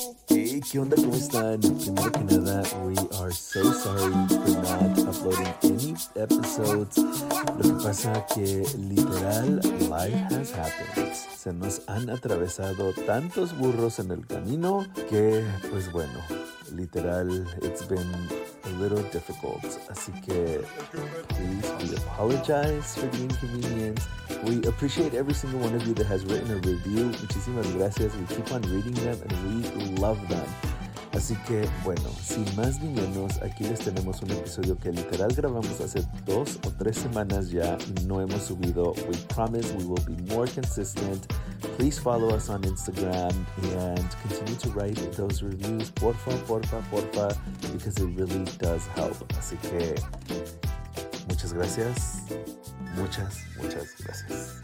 Hey, ¿qué onda? ¿Cómo están? Primero que nada, we are so sorry for not uploading any episodes. Lo que pasa que literal, life has happened. Se nos han atravesado tantos burros en el camino que, pues bueno, literal, it's been a little difficult. Así que, please, we apologize for the inconvenience. We appreciate every single one of you that has written a review. Muchísimas gracias. We keep on reading them and we love them. Así que, bueno, sin más ni menos, aquí les tenemos un episodio que literal grabamos hace 2 o 3 semanas ya y no hemos subido. We promise we will be more consistent. Please follow us on Instagram and continue to write those reviews. Porfa, porfa, porfa, because it really does help. Así que, muchas gracias. Muchas gracias.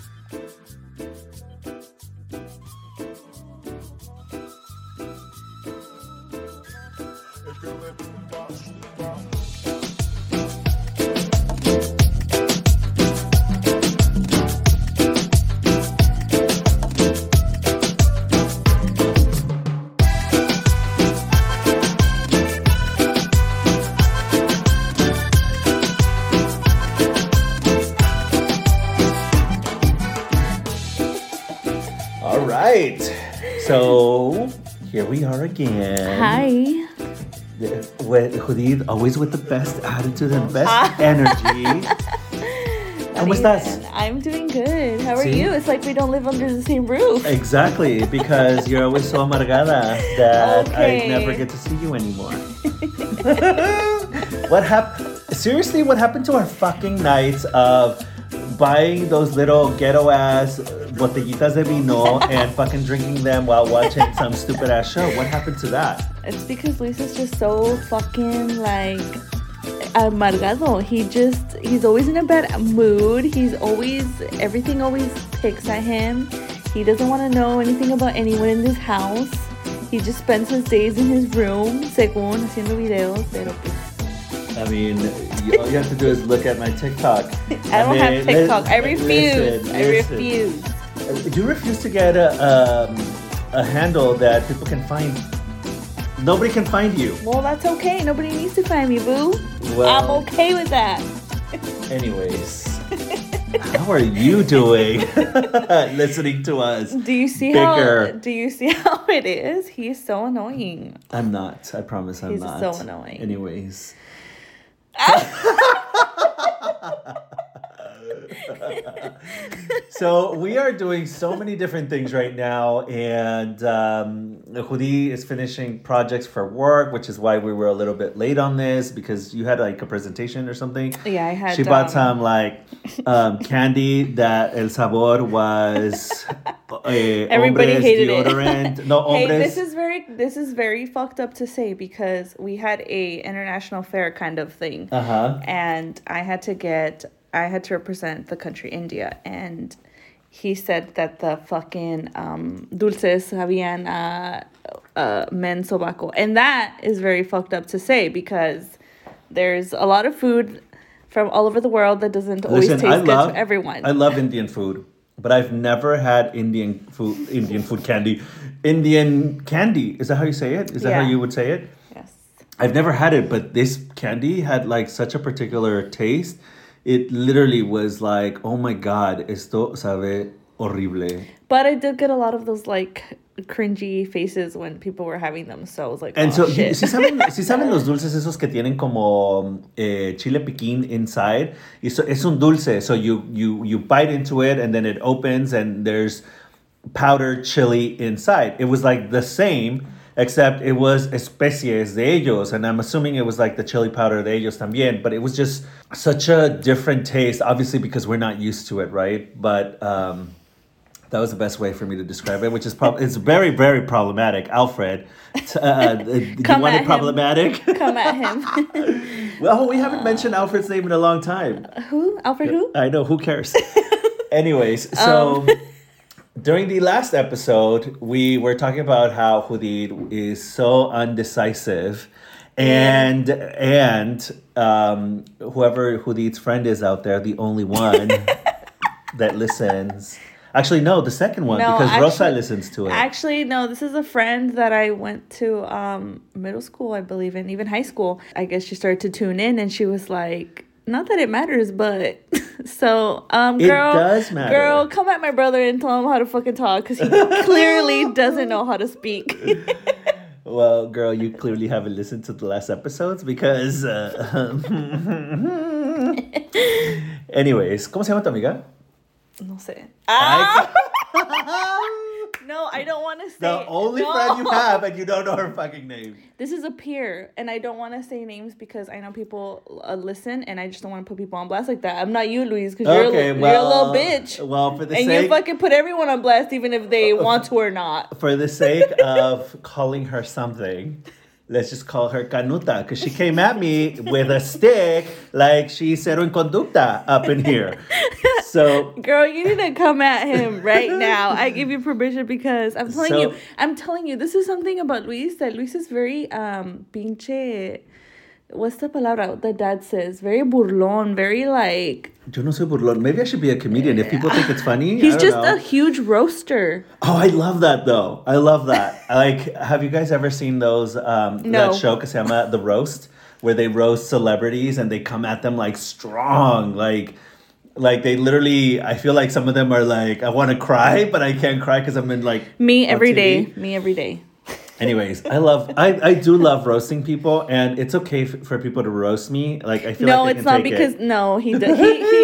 All right, so here we are again. Hi. With Judith, always with the best attitude and best energy. ¿Cómo estás? I'm doing good. How are See? you? It's like we don't live under the same roof. Exactly, because you're always so amargada that Okay. I never get to see you anymore. What happened? Seriously, what happened to our fucking nights of buying those little ghetto ass botellitas de vino and fucking drinking them while watching some stupid ass show? What happened to that? It's because Luis's just so fucking like amargado. He's always in a bad mood. Everything always picks at him. He doesn't want to know anything about anyone in this house. He just spends his days in his room, según haciendo videos, pero pues I mean, all you have to do is look at my TikTok. I don't have TikTok. I refuse. Listen. I refuse. You refuse to get a handle that people can find. Nobody can find you. Well, that's okay. Nobody needs to find me, boo. Well- I'm okay with that. Anyways, how are you doing? Listening to us. Do you see Bigger. how it is? He's so annoying. I'm not. I promise I'm He's not. so annoying. Anyways. So we are doing so many different things right now, and Judi is finishing projects for work, which is why we were a little bit late on this, because you had like a presentation or something. Yeah, I had. She bought some like candy that el sabor was Everybody hombres hated it. deodorant. No, Hey, hombres. this is very fucked up to say because we had a international fair kind of thing, and I had to represent the country India, and he said that the fucking dulces habían men sobaco, and that is very fucked up to say because there's a lot of food from all over the world that doesn't always taste good to everyone. I love Indian food, but I've never had Indian food candy. Indian candy, is that how you say it? Is that how Yeah. you would say it? Yes. I've never had it, but this candy had like such a particular taste. It literally was like, oh my God, esto sabe horrible. But I did get a lot of those like cringy faces when people were having them, so I was like, And oh, so, shit. ¿sí saben los dulces esos que tienen como chile piquín inside? Y es un dulce, so you bite into it and then it opens and there's powdered chili inside. It was like the same, except it was especies de ellos, and I'm assuming it was like the chili powder de ellos también, but it was just such a different taste, obviously because we're not used to it, right? But that was the best way for me to describe it, which is it's very, very problematic. Alfred, do you want it him. problematic? Come at him. Well, we haven't mentioned Alfred's name in a long time. Who? Alfred who? I know, who cares? Anyways, so during the last episode, we were talking about how Judith is so undecisive. And whoever Judith's friend is out there, the only one that listens, Actually, no, the second one, because Rosa listens to it. Actually, no, this is a friend that I went to middle school, I believe, and even high school. I guess she started to tune in, and she was like, not that it matters, but... So, girl, it does matter. Girl, come at my brother and tell him how to fucking talk, because he clearly doesn't know how to speak. Well, girl, you clearly haven't listened to the last episodes because... Anyways, ¿cómo se llama tu amiga? No sé. Ah! No, I don't want to say. The only friend you have and you don't know her fucking name. This is a peer, and I don't want to say names because I know people listen, and I just don't want to put people on blast like that. I'm not you, Luis, because you're a little bitch. Well, for the sake... And you fucking put everyone on blast, even if they want to or not. For the sake of calling her something... Let's just call her Canuta, because she came at me with a stick like she's cero en conducta up in here. So, girl, you need to come at him right now. I give you permission because I'm telling you, this is something about Luis that Luis is very pinche. What's the palabra that dad says? Very burlón, very like... Yo no soy burlón. Maybe I should be a comedian if people think it's funny. He's just a huge roaster. Oh, I love that though. I love that. Have you guys ever seen those, no. That show que se llama The Roast, where they roast celebrities and they come at them like strong, like they literally, I feel like some of them are like, I want to cry, but I can't cry because I'm in like... Me every day. Anyways, I do love roasting people, and it's okay for people to roast me. Like, I feel no, like it's not because no, he does.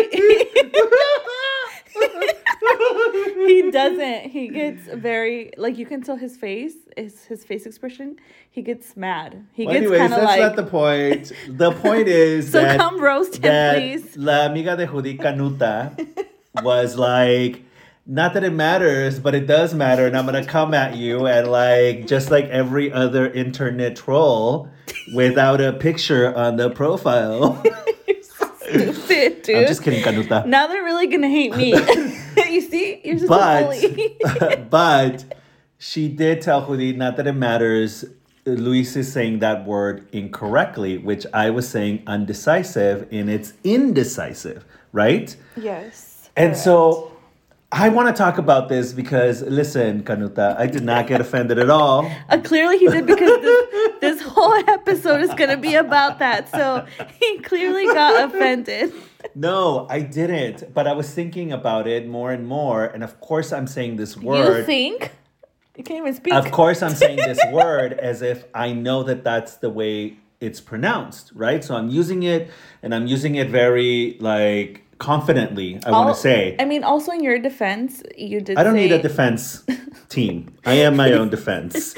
He doesn't. He gets very like you can tell his face expression. He gets mad. He gets kind of like. That's not the point. The point is so come roast him, please. La amiga de Judy Canuta was like. Not that it matters, but it does matter, and I'm gonna come at you and like just like every other internet troll without a picture on the profile. You're so stupid, dude. I'm just kidding, Canuta. Now they're really gonna hate me. You see, you're just a bully. But she did tell Judy, not that it matters. Luis is saying that word incorrectly, which I was saying undecisive, and it's indecisive, right? Yes. And so. I want to talk about this because, listen, Canuta, I did not get offended at all. Clearly he did because this whole episode is going to be about that. So he clearly got offended. No, I didn't. But I was thinking about it more and more. And of course I'm saying this word. You think? You can't even speak. Of course I'm saying this word as if I know that that's the way it's pronounced, right? So I'm using it, and I'm using it very, like... confidently, I want to say. I mean, also in your defense, you did I don't need a defense team. I am my own defense.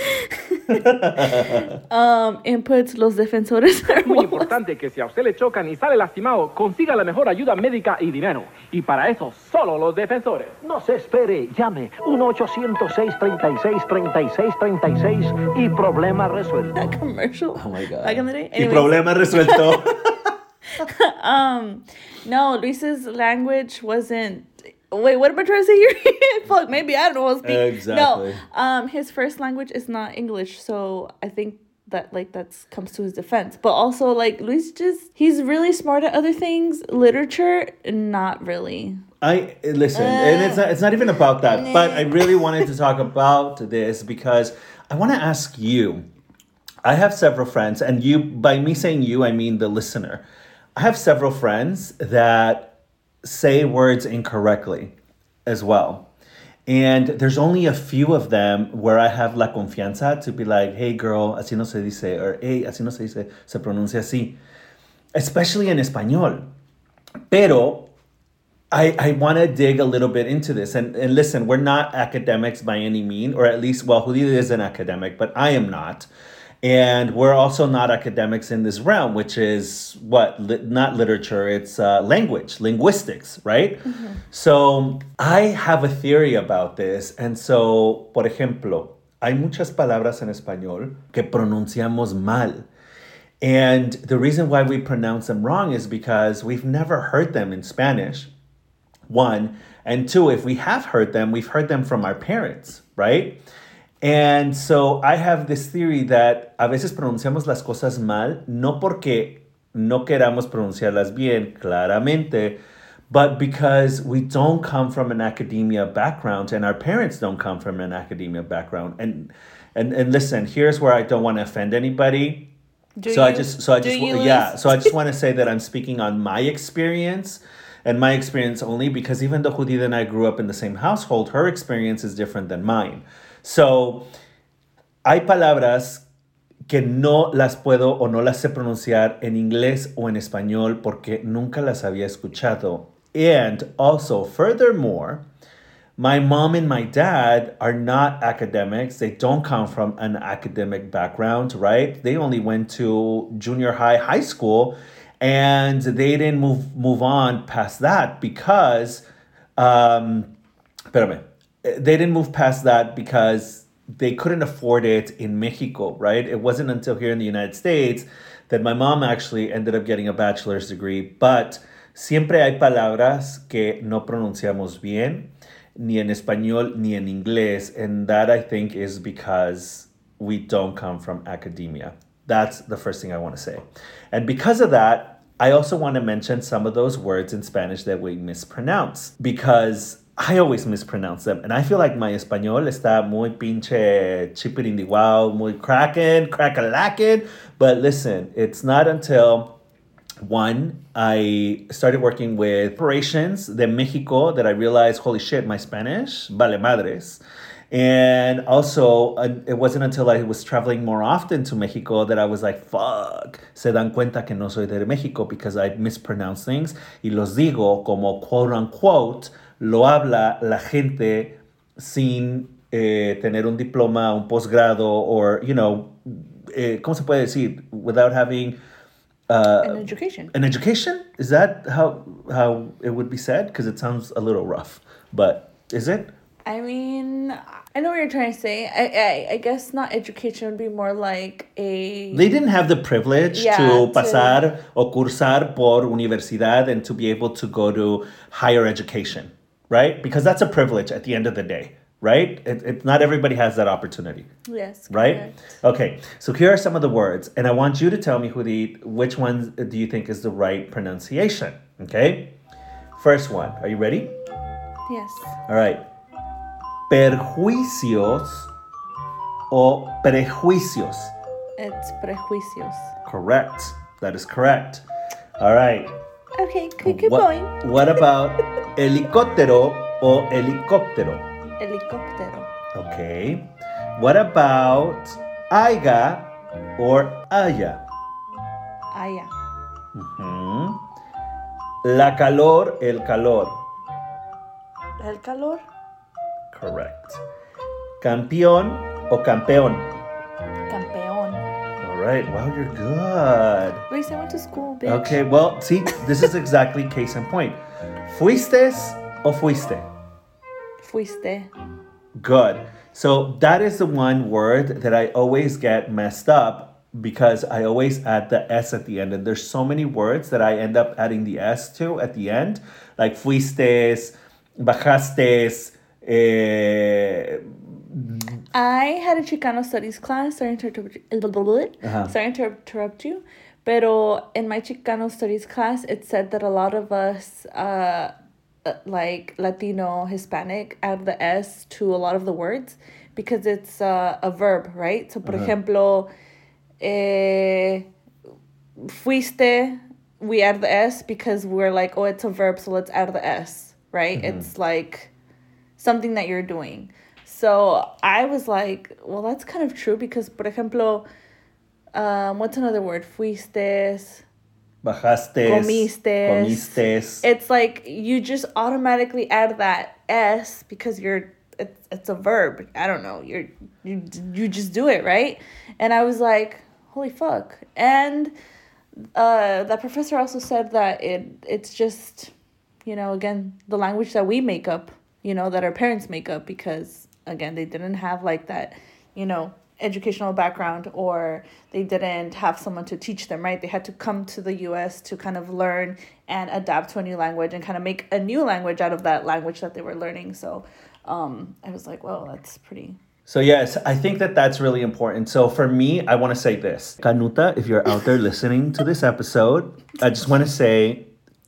Inputs, los defensores are muy importante que si a usted le chocan y sale lastimado, consiga la mejor ayuda médica y dinero. Y para eso, solo los defensores. No se espere, llame 1-800-636-3636 y problema resuelto. That commercial. Oh my God. Back in the day. Y problema resuelto. No, Luis's language wasn't. Wait, what am I trying to say here? Fuck, maybe I don't know how to speak. Exactly. No, his first language is not English, so I think that like that's comes to his defense. But also like Luis he's really smart at other things. Literature, not really. I listen, and it's not even about that. But I really wanted to talk about this because I want to ask you. I have several friends, and you, by me saying you, I mean the listener. I have several friends that say words incorrectly as well. And there's only a few of them where I have la confianza to be like, hey girl, así no se dice, or hey, así no se dice, se pronuncia así. Especially in español. Pero I want to dig a little bit into this. And listen, we're not academics by any means, or at least, well, Judith is an academic, but I am not. And we're also not academics in this realm, which is not literature, it's linguistics, right? Mm-hmm. So I have a theory about this. And so, por ejemplo, hay muchas palabras en español que pronunciamos mal. And the reason why we pronounce them wrong is because we've never heard them in Spanish, one. And two, if we have heard them, we've heard them from our parents, right? And so I have this theory that a veces pronunciamos las cosas mal, no porque no queramos pronunciarlas bien, claramente, But because we don't come from an academia background and our parents don't come from an academia background. And listen, here's where I don't want to offend anybody. So I just want to say that I'm speaking on my experience and my experience only, because even though Judith and I grew up in the same household, her experience is different than mine. So hay palabras que no las puedo o no las sé pronunciar en inglés o en español porque nunca las había escuchado. And also, furthermore, my mom and my dad are not academics. They don't come from an academic background, right? They only went to junior high school, and they didn't move on past that because, they didn't move past that because they couldn't afford it in Mexico, right? It wasn't until here in the United States that my mom actually ended up getting a bachelor's degree. But siempre hay palabras que no pronunciamos bien, ni en español, ni en inglés. And that, I think, is because we don't come from academia. That's the first thing I want to say. And because of that, I also want to mention some of those words in Spanish that we mispronounce, because I always mispronounce them. And I feel like my español está muy pinche chipirindi-wow, muy crack-a-lackin'. But listen, it's not until I started working with corporations de Mexico that I realized, holy shit, my Spanish vale madres. And also, it wasn't until I was traveling more often to Mexico that I was like, fuck, se dan cuenta que no soy de Mexico, because I mispronounce things y los digo como quote unquote lo habla la gente sin tener un diploma, un posgrado, or, ¿cómo se puede decir? Without having an education. An education? Is that how it would be said? Because it sounds a little rough, but is it? I mean, I know what you're trying to say. I guess not education, would be more like a... They didn't have the privilege to pasar o cursar por universidad and to be able to go to higher education, right? Because that's a privilege at the end of the day, right? It not everybody has that opportunity. Yes. Right? Correct. Okay, so here are some of the words, and I want you to tell me, which one do you think is the right pronunciation, okay? First one, are you ready? Yes. All right. Perjuicios o prejuicios? It's prejuicios. Correct. That is correct. All right. Okay, keep going. What about helicóptero o helicóptero? Helicóptero. Okay. What about haya or haya? Haya. Mm-hmm. La calor, el calor. El calor. Correct. Campeón o campeón? Campeón. All right. Wow, you're good. Luis, I went to school, bitch. Okay, well, see, this is exactly case in point. ¿Fuistes o fuiste? Fuiste. Good. So that is the one word that I always get messed up, because I always add the S at the end. And there's so many words that I end up adding the S to at the end, like fuistes, bajastes. I had a Chicano studies class. Sorry to interrupt you. Pero in my Chicano studies class, it said that a lot of us, like Latino, Hispanic, add the S to a lot of the words because it's a verb, right? So, por ejemplo, fuiste, we add the S because we're like, oh, it's a verb, so let's add the S, right? It's like something that you're doing. So I was like, well, that's kind of true because, por ejemplo, what's another word? Fuistes. Bajastes. Comiste. It's like you just automatically add that S because it's a verb. I don't know. You just do it, right? And I was like, holy fuck. And that professor also said that it's just, again, the language that we make up, that our parents make up because, again, they didn't have like that, educational background, or they didn't have someone to teach them, right? They had to come to the U.S. to kind of learn and adapt to a new language and kind of make a new language out of that language that they were learning. So I was like, well, that's pretty... So yes, I think that's really important. So for me, I want to say this. Canuta, if you're out there listening to this episode, I just want to say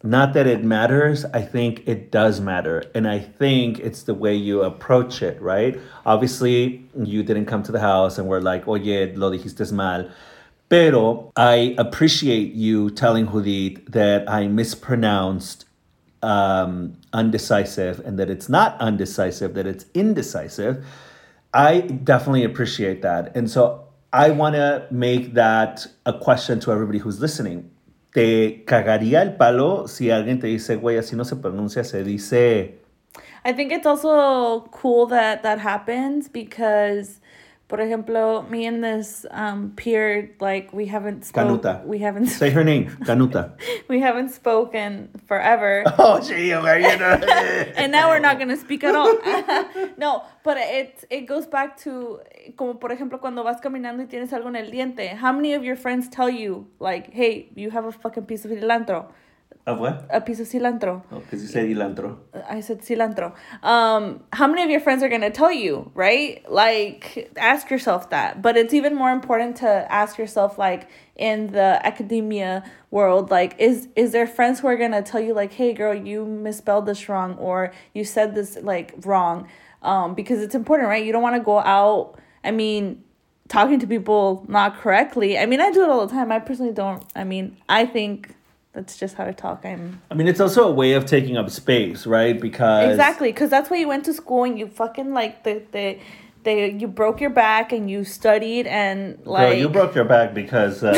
not that it matters, I think it does matter. And I think it's the way you approach it, right? Obviously, you didn't come to the house and were like, oye, lo dijiste mal. Pero I appreciate you telling Judith that I mispronounced undecisive and that it's not undecisive, that it's indecisive. I definitely appreciate that. And so I want to make that a question to everybody who's listening. ¿Te cagaría el palo si alguien te dice, güey, así no se pronuncia, se dice? I think it's also cool that happens because, por ejemplo, me and this peer, like, we haven't spoken. Canuta. We haven't. Say her name, Canuta. We haven't spoken forever. Oh, gee, okay, you know. And now we're not going to speak at all. No, but it goes back to, como por ejemplo, cuando vas caminando y tienes algo en el diente. How many of your friends tell you, like, hey, you have a fucking piece of cilantro? Of what? A piece of cilantro. Oh, because you said cilantro. I said cilantro. How many of your friends are going to tell you, right? Like, ask yourself that. But it's even more important to ask yourself, like, in the academia world, like, is there friends who are going to tell you, like, hey, girl, you misspelled this wrong, or you said this, like, wrong? Because it's important, right? You don't want to go out, I mean, talking to people not correctly. I mean, I do it all the time. I personally don't. I mean, I think that's just how I talk. I mean, it's also a way of taking up space, right? Because exactly, because that's why you went to school and you fucking like you broke your back and you studied and like. Girl, you broke your back because. But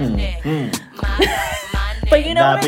you know not what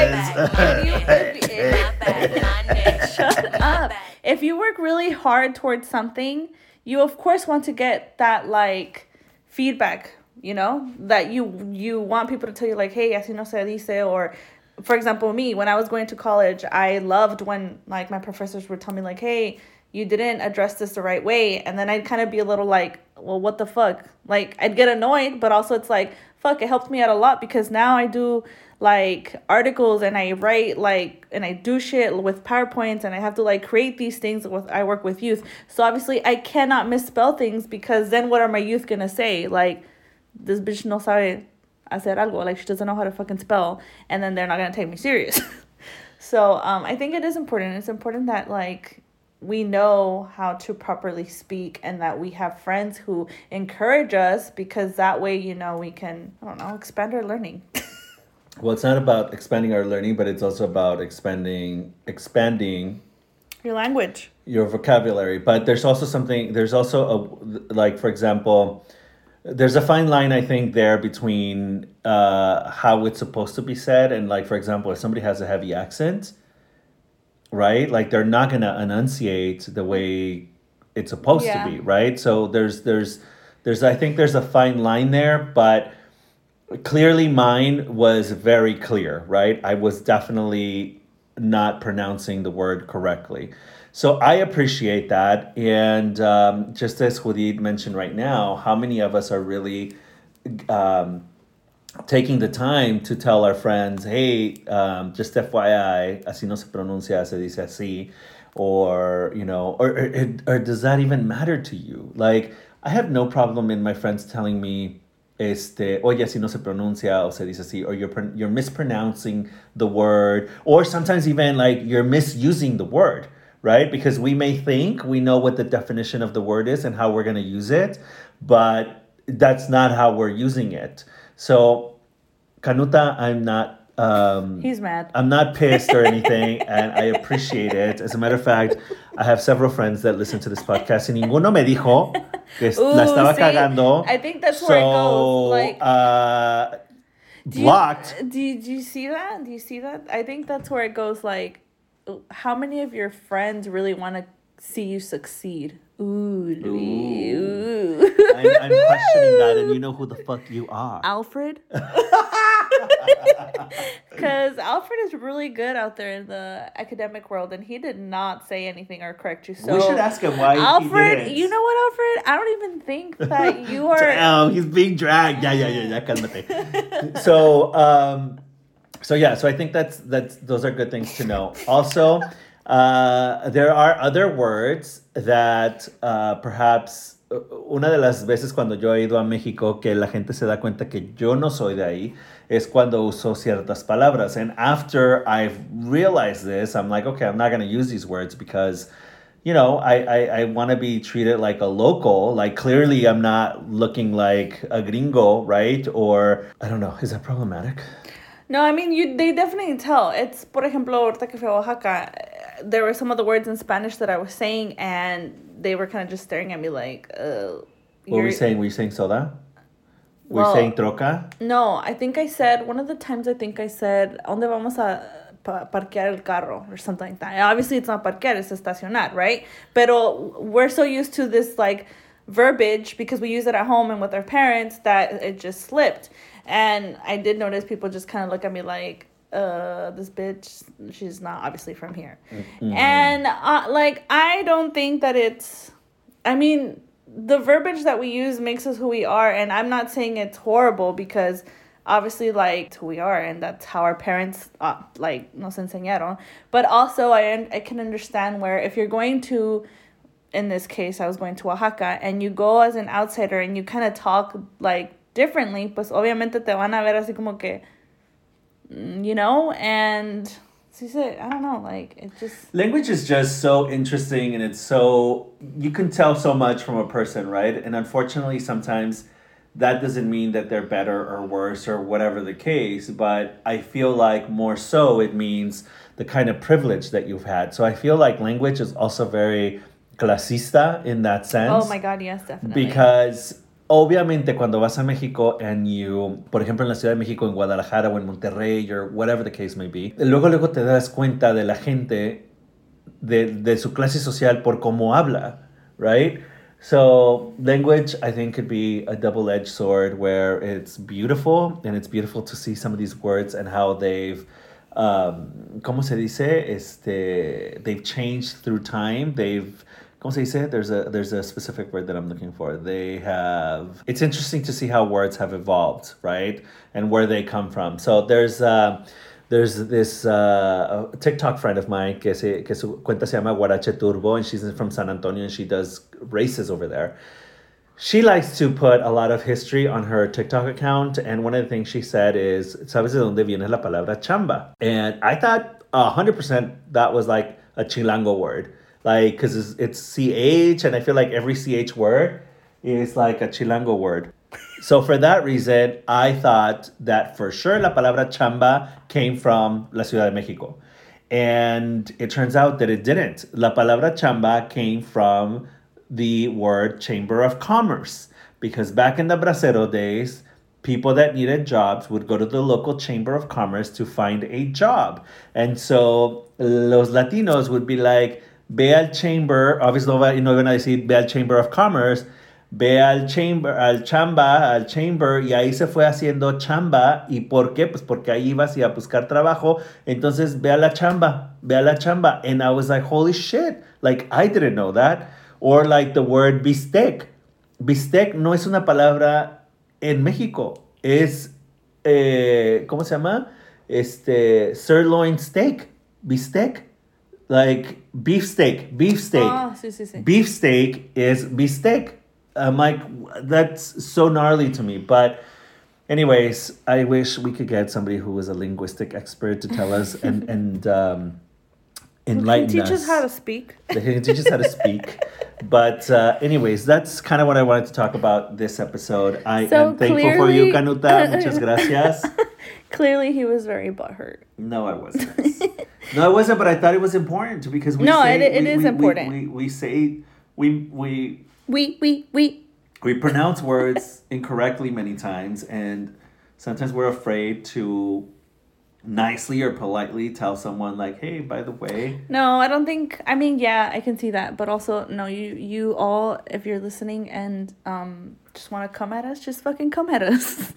I mean? Like, shut up. If you work really hard towards something, you of course want to get that like feedback. You know, that you want people to tell you like, hey, así no se dice. Or, for example, me, when I was going to college, I loved when like my professors would tell me like, hey, you didn't address this the right way. And then I'd kind of be a little like, well, what the fuck? Like, I'd get annoyed, but also it's like, fuck, it helped me out a lot because now I do like articles and I write like, and I do shit with PowerPoints and I have to like create these things I work with youth. So obviously I cannot misspell things because then what are my youth going to say? Like, this bitch no sabe hacer algo, like she doesn't know how to fucking spell, and then they're not gonna take me serious. So I think it is important. It's important that like we know how to properly speak and that we have friends who encourage us because that way, you know, we can, I don't know, expand our learning. Well, it's not about expanding our learning, but it's also about expanding your language, your vocabulary. But there's also like, for example, there's a fine line, I think, there between how it's supposed to be said and, like, for example, if somebody has a heavy accent, right? Like, they're not going to enunciate the way it's supposed to be, right? So there's I think there's a fine line there, but clearly mine was very clear, right? I was definitely not pronouncing the word correctly. So I appreciate that. And just as Judith mentioned right now, how many of us are really taking the time to tell our friends, hey, just FYI, así no se pronuncia, se dice así. Or, you know, or does that even matter to you? Like, I have no problem in my friends telling me, oye, así no se pronuncia, o se dice así, or you're mispronouncing the word, or sometimes even like you're misusing the word. Right? Because we may think we know what the definition of the word is and how we're going to use it, but that's not how we're using it. So, Canuta, I'm not... he's mad. I'm not pissed or anything, and I appreciate it. As a matter of fact, I have several friends that listen to this podcast, y ninguno me dijo que la estaba cagando. I think that's where it goes. Like, blocked. Do you see that? Do you see that? I think that's where it goes, like, how many of your friends really want to see you succeed? Ooh. I'm questioning that, and you know who the fuck you are. Alfred? Because Alfred is really good out there in the academic world, and he did not say anything or correct you. So we should ask him why Alfred, he didn't. you know what, Alfred? I don't even think that you are... Damn, he's being dragged. Yeah, cálmate. So I think that's those are good things to know. Also, there are other words that perhaps una de las veces cuando yo he ido a México que la gente se da cuenta que yo no soy de ahí es cuando uso ciertas palabras. And after I've realized this, I'm like, okay, I'm not going to use these words because, you know, I want to be treated like a local. Like, clearly I'm not looking like a gringo, right? Or, I don't know, is that problematic? No, I mean, they definitely tell. It's, por ejemplo, ahorita que fui a Oaxaca, there were some of the words in Spanish that I was saying, and they were kind of just staring at me like, What were you saying? Were you saying soda? Were you Well, saying troca? No, I think I said, one of the times I think I said, ¿Dónde vamos a parquear el carro? Or something like that. Obviously, it's not parquear, it's estacionar, right? Pero we're so used to this, like, verbiage because we use it at home and with our parents that it just slipped. And I did notice people just kind of look at me like, this bitch, she's not obviously from here. Mm-hmm. And, like, I don't think that it's, I mean, the verbiage that we use makes us who we are. And I'm not saying it's horrible because obviously, like, it's who we are. And that's how our parents, like, nos enseñaron. But also, I can understand where if you're going to, in this case, I was going to Oaxaca, and you go as an outsider and you kind of talk, like, differently, pues obviamente te van a ver así como que, you know, and I don't know, like, it just... Language is just so interesting, and it's so... You can tell so much from a person, right? And unfortunately, sometimes that doesn't mean that they're better or worse or whatever the case, but I feel like more so it means the kind of privilege that you've had. So I feel like language is also very clasista in that sense. Oh my God, yes, definitely. Because... Obviamente, cuando vas a México and you, por ejemplo, en la Ciudad de México, en Guadalajara o en Monterrey, or whatever the case may be, luego te das cuenta de la gente, de su clase social por cómo habla, right? So, language, I think, could be a double-edged sword where it's beautiful, and it's beautiful to see some of these words and how they've, ¿cómo se dice? They've changed through time. ¿Cómo se dice? There's a specific word that I'm looking for. It's interesting to see how words have evolved, right? And where they come from. So there's this a TikTok friend of mine que su cuenta se llama Guarache Turbo, and she's from San Antonio, and she does races over there. She likes to put a lot of history on her TikTok account, and one of the things she said is, ¿sabes de dónde viene la palabra chamba? And I thought 100% that was like a Chilango word. Like, because it's CH, and I feel like every CH word is like a Chilango word. So for that reason, I thought that for sure la palabra chamba came from la Ciudad de Mexico. And it turns out that it didn't. La palabra chamba came from the word Chamber of Commerce. Because back in the Bracero days, people that needed jobs would go to the local Chamber of Commerce to find a job. And so los Latinos would be like, ve al chamber, obviously no iban a decir ve al Chamber of Commerce, ve al chamber, y ahí se fue haciendo chamba. ¿Y por qué? Pues porque ahí ibas y a buscar trabajo, entonces ve a la chamba. And I was like, holy shit, like, I didn't know that. Or like the word bistec. Bistec no es una palabra en México, es, ¿cómo se llama? Sirloin steak, bistec. Like beefsteak. Oh, sí. Beefsteak is bistec. I'm like, that's so gnarly to me. But anyways, I wish we could get somebody who was a linguistic expert to tell us and enlighten us. Teach us how to speak. They can teach us how to speak. But anyways, that's kind of what I wanted to talk about this episode. I am thankful for you, Canuta. Muchas gracias. Clearly, he was very butthurt. No, I wasn't. No, I wasn't, but I thought it was important because it is important. We pronounce words incorrectly many times, and sometimes we're afraid to nicely or politely tell someone like, hey, by the way. No, I don't think, I mean, yeah, I can see that, but also, no, you all, if you're listening and just want to come at us, just fucking come at us.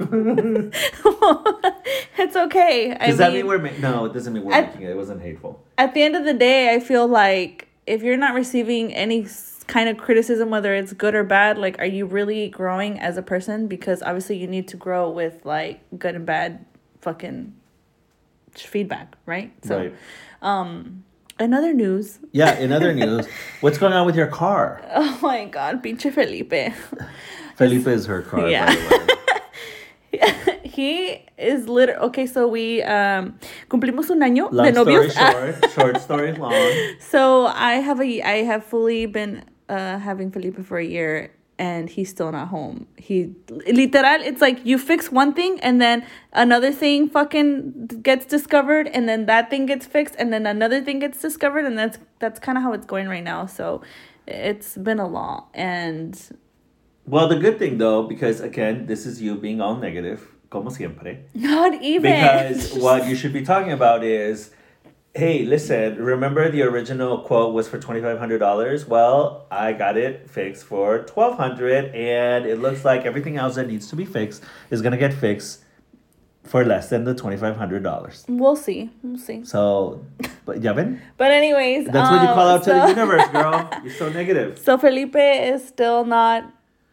It's okay. Does that mean no, it doesn't mean we're making it. It wasn't hateful. At the end of the day, I feel like if you're not receiving any kind of criticism, whether it's good or bad, like, are you really growing as a person? Because obviously you need to grow with, like, good and bad fucking feedback, right? So, right. Another news. Yeah, in other news, what's going on with your car? Oh my God, pinche Felipe. Felipe is her car, by the way. He is literally... Okay, so we cumplimos un año Long de novios. story short, short story long. So I have fully been having Felipe for a year, and he's still not home. He literal, it's like you fix one thing and then another thing fucking gets discovered, and then that thing gets fixed, and then another thing gets discovered, and that's kind of how it's going right now. So it's been a lot. And Well, the good thing though, because again, this is you being all negative, como siempre. not even, Because what you should be talking about is, hey, listen, remember the original quote was for $2,500? Well, I got it fixed for $1,200, and it looks like everything else that needs to be fixed is going to get fixed for less than the $2,500. we'll see. So, but ya ven? But anyways, That's what you call out to the universe, girl. You're so negative. So Felipe is still not...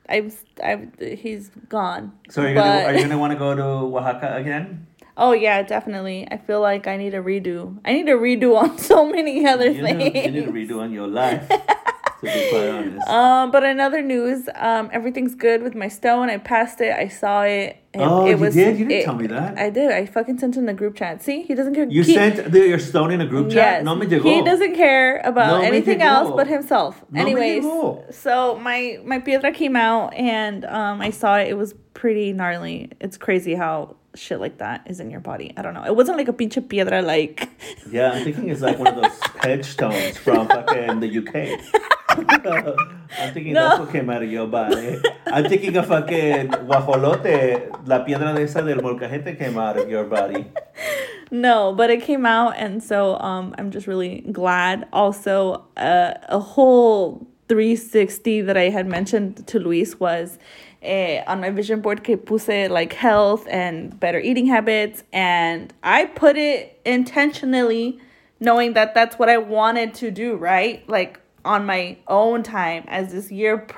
he's gone. So are you gonna want to go to Oaxaca again? Oh yeah, definitely. I feel like I need a redo. I need a redo on so many other things. You need a redo on your life. To be quite honest. But in other news, everything's good with my stone. I passed it. I saw it. You did? You didn't tell me that. I did. I fucking sent him the group chat. See, he doesn't care. You sent your stone in a group chat? Yes. No me llegó. He doesn't care about anything else but himself. No Anyways, me llegó. so my piedra came out, and I saw it. It was pretty gnarly. It's crazy how shit like that is in your body. I don't know. It wasn't like a pinche piedra like... Yeah, I'm thinking it's like one of those headstones from fucking the UK. I'm thinking that's what came out of your body. I'm thinking of fucking guajolote. La piedra de esa del molcajete came out of your body. No, but it came out, and so I'm just really glad. Also, a whole 360 that I had mentioned to Luis was on my vision board que puse like health and better eating habits, and I put it intentionally knowing that that's what I wanted to do, right? Like on my own time as this year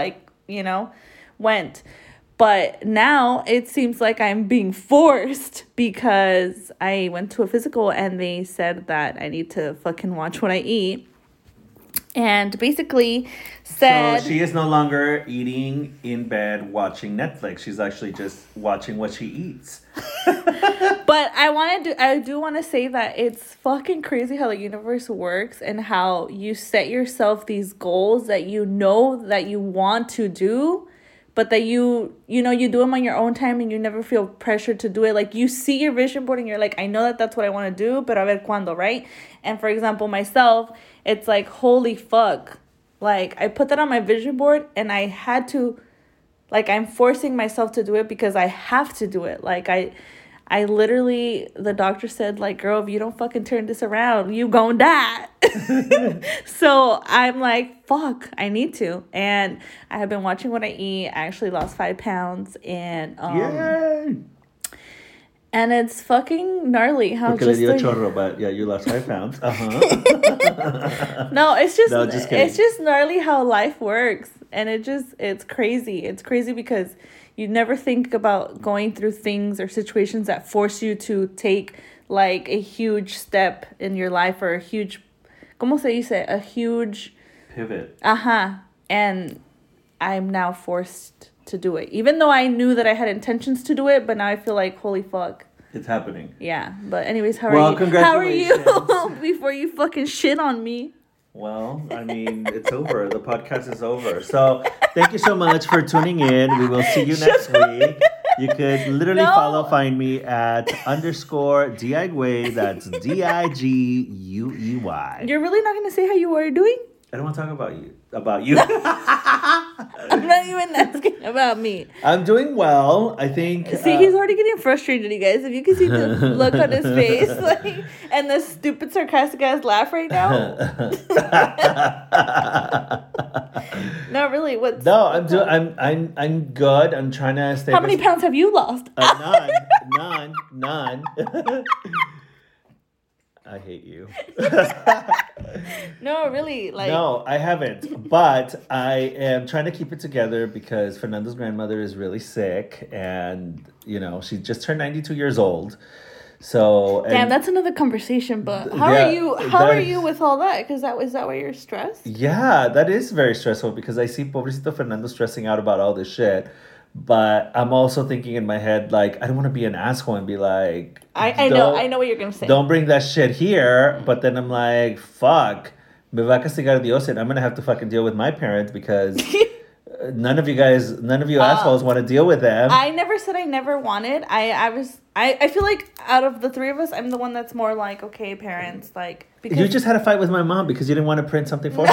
went. But now it seems like I'm being forced because I went to a physical and they said that I need to fucking watch what I eat. And basically said... So she is no longer eating in bed watching Netflix. She's actually just watching what she eats. But I do want to say that it's fucking crazy how the universe works and how you set yourself these goals that you know that you want to do, but that you do them on your own time and you never feel pressured to do it. Like you see your vision board and you're like, I know that that's what I want to do, but a ver cuando, right? And for example, myself, it's like, holy fuck. Like I put that on my vision board and I had to, like, I'm forcing myself to do it because I have to do it. Like I literally, the doctor said, like, girl, if you don't fucking turn this around, you gonna die. So I'm like, fuck, I need to. And I have been watching what I eat. I actually lost 5 pounds. And Yay! And it's fucking gnarly how Porque just le dio like, chorro, but yeah, you lost 5 pounds. Uh-huh. No, it's just kidding. It's just gnarly how life works. And it's crazy. It's crazy because you never think about going through things or situations that force you to take like a huge step in your life or a huge, ¿cómo se dice? A huge Pivot. And I'm now forced to do it. Even though I knew that I had intentions to do it, but now I feel like, holy fuck. It's happening. Yeah. But anyways, how Well, are you? congratulations. How are you? Before you fucking shit on me. Well, I mean, it's over. The podcast is over. So thank you so much for tuning in. We will see you next week. You could literally find me at _Digüey. That's DIGUEY. You're really not going to say how you are doing? I don't want to talk about you. I'm not even asking about me. I'm doing well. I think. See, he's already getting frustrated, you guys. If you can see the look on his face, like, and the stupid sarcastic ass laugh right now. No, really. What's? No, I'm good. I'm trying to stay. How many pounds have you lost? None. I hate you. No, really, like. No, I haven't. But I am trying to keep it together because Fernando's grandmother is really sick, and she just turned 92 years old. So damn, that's another conversation. But how are you? How are you with all that? Because is that why you're stressed? Yeah, that is very stressful because I see Pobrecito Fernando stressing out about all this shit. But I'm also thinking in my head, like, I don't want to be an asshole and be like, I know what you're gonna say. Don't bring that shit here. But then I'm like, fuck, me va a castigar Dios, and I'm gonna have to fucking deal with my parents because none of you assholes want to deal with them. I never said I never wanted. I feel like out of the three of us, I'm the one that's more like, okay, parents, like, because you just had a fight with my mom because you didn't want to print something for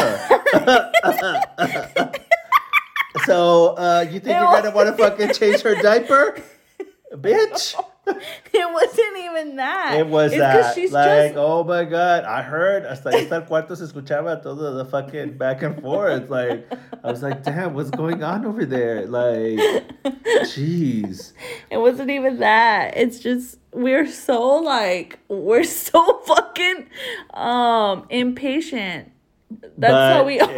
her. So, you think you're going to want to fucking change her diaper? Bitch. It wasn't even that. It was that. She's like, just... oh my God, I heard hasta el cuarto se escuchaba todo the fucking back and forth. Like, I was like, damn, what's going on over there? Like, jeez. It wasn't even that. It's just, we're so fucking impatient. That's how we are.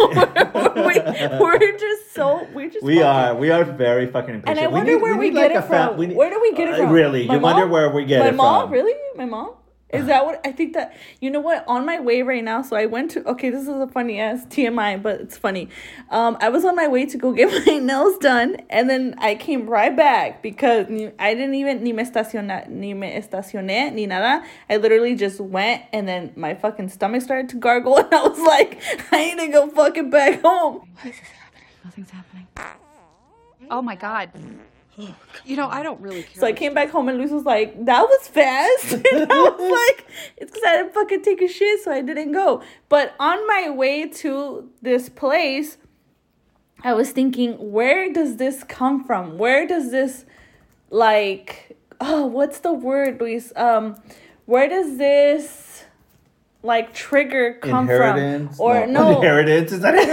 We are very fucking impatient. And I wonder where we get it from. Where do we get it from? Really, you wonder where we get it from. My mom? Really? My mom? Is that what I think that, you know what, on my way right now, so I went to, okay, this is a funny ass TMI, but it's funny. I was on my way to go get my nails done, and then I came right back because I didn't even, ni me estacioné, ni nada. I literally just went, and then my fucking stomach started to gargle, and I was like, I need to go fucking back home. What is happening? Nothing's happening. Oh my God. You know, I don't really care. So I came back home and Luis was like, that was fast. And I was like, it's because I didn't fucking take a shit, so I didn't go. But on my way to this place, I was thinking, where does this come from? Where does this, like, what's the word, Luis? Where does this, like, trigger come from? Or no. Inheritance? Is that it?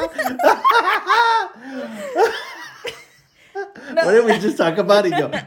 No. What did we just talk about?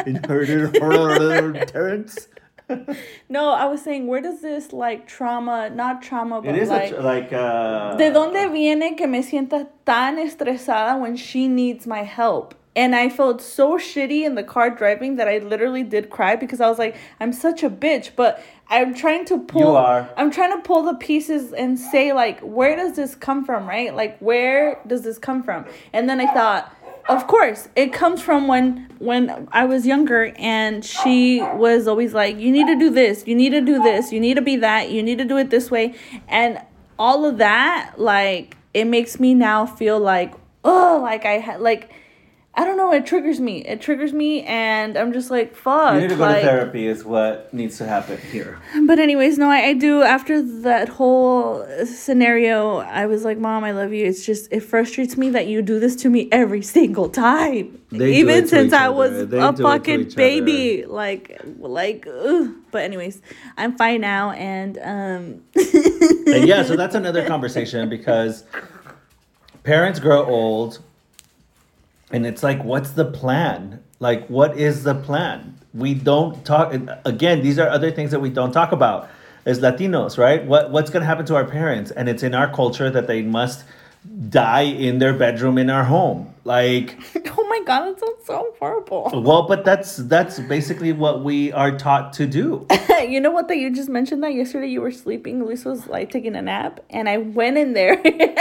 Inheritance? No, I was saying, where does this, like, trauma, not trauma, but it is like... ¿De dónde viene que me sienta tan estresada when she needs my help? And I felt so shitty in the car driving that I literally did cry because I was like, I'm such a bitch. But I'm trying to pull... You are. I'm trying to pull the pieces and say, like, where does this come from, right? Like, where does this come from? And then I thought... Of course, it comes from when I was younger and she was always like, you need to do this, you need to do this, you need to be that, you need to do it this way. And all of that, like, it makes me now feel like, oh, like I don't know, it triggers me. And I'm just like, fuck. You need to go to therapy is what needs to happen here. But anyways, no, I do. After that whole scenario, I was like, Mom, I love you. It's just, it frustrates me that you do this to me every single time. Even since I was a fucking baby. Like, ugh. But anyways, I'm fine now. And yeah, so that's another conversation because parents grow old. And it's like, what's the plan? Like, what is the plan? We don't talk. Again, these are other things that we don't talk about as Latinos, right? What's going to happen to our parents? And it's in our culture that they must die in their bedroom in our home. Like, oh my God, that sounds so horrible. Well, but that's basically what we are taught to do. You know what, that you just mentioned that yesterday you were sleeping. Luis was like taking a nap, and I went in there.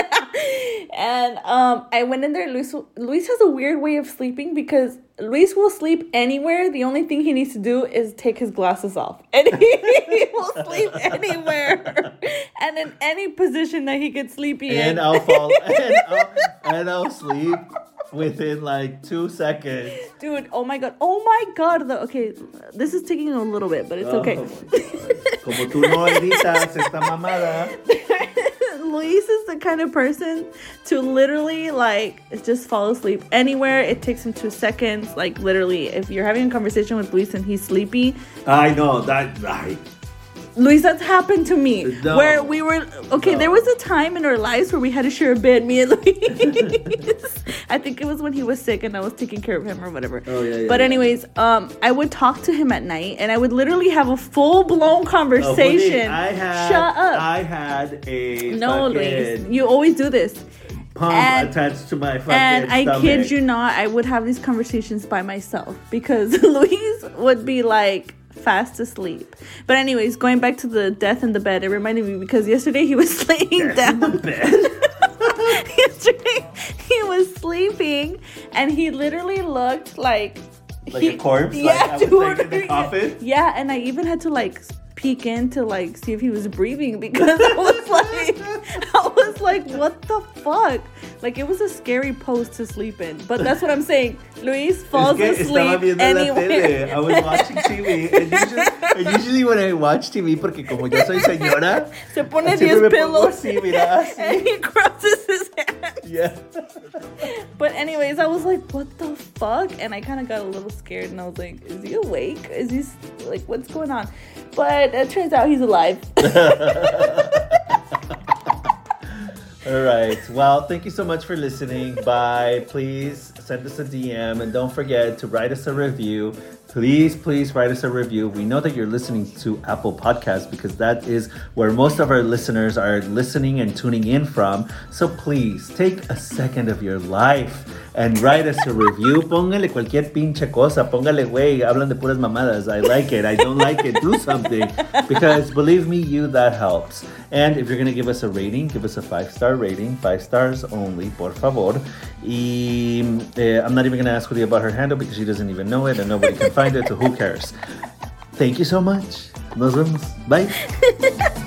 And I went in there. Luis has a weird way of sleeping because Luis will sleep anywhere. The only thing he needs to do is take his glasses off, and he will sleep anywhere and in any position that he could sleep in. And I'll fall and I'll sleep within like 2 seconds. Dude, oh my God. Okay, this is taking a little bit, but it's okay. Como tú no editas esta mamada. Luis is the kind of person to literally, like, just fall asleep anywhere. It takes him 2 seconds. Like, literally, if you're having a conversation with Luis and he's sleepy. I know that. Luis, that's happened to me. No. Where we were, okay, no. There was a time in our lives where we had to share a bed, me and Luis. I think it was when he was sick and I was taking care of him or whatever. Oh, yeah. But anyways, I would talk to him at night and I would literally have a full-blown conversation. Shut up. I had a No, Luis, you always do this. Pump attached to my fucking And I stomach. kid you not, I would have these conversations by myself because Luis would be like, fast asleep. But anyways, going back to the death in the bed, it reminded me because yesterday he was laying down. In the bed. Yesterday he was sleeping and he literally looked like a corpse? Yeah, dude. In the coffin? Yeah, and I even had to peek in to see if he was breathing because I was like, what the fuck? It was a scary pose to sleep in. But that's what I'm saying. Luis falls asleep anyway. I was watching TV and usually when I watch TV, porque como yo soy señora, se pone 10 pillows así, mira, así. and he crosses his hands. Yeah. But anyways, I was like, what the fuck? And I kind of got a little scared and I was like, is he awake? Is he what's going on? But it turns out he's alive. All right. Well, thank you so much for listening. Bye. Please send us a DM and don't forget to write us a review. Please write us a review. We know that you're listening to Apple Podcasts because that is where most of our listeners are listening and tuning in from. So please take a second of your life and write us a review. Póngale cualquier pinche cosa. Póngale, güey, hablan de puras mamadas. I like it. I don't like it. Do something. Because believe me, that helps. And if you're going to give us a rating, give us a 5-star rating. 5 stars only, por favor. I'm not even going to ask Julia about her handle because she doesn't even know it and nobody can find it, so who cares? Thank you so much. Nos vemos. Bye.